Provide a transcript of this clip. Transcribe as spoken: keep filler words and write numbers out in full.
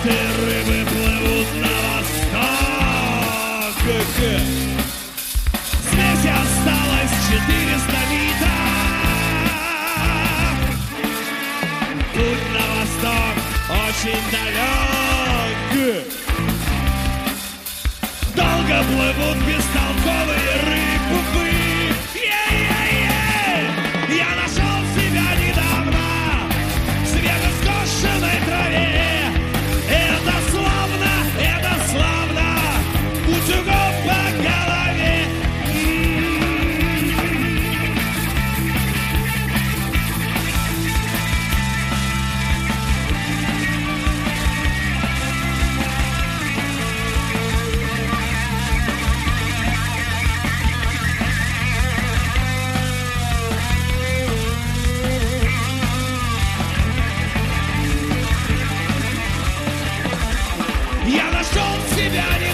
Эти рыбы плывут на восток. Здесь осталось четыреста митов. Путь на восток очень далек. Долго плывут бестолковые рыбы. Е-е-е! Я нашел себя недавно в свежескошенной траве. Это славно, это славно, утюгом по голове. Я нашел себя не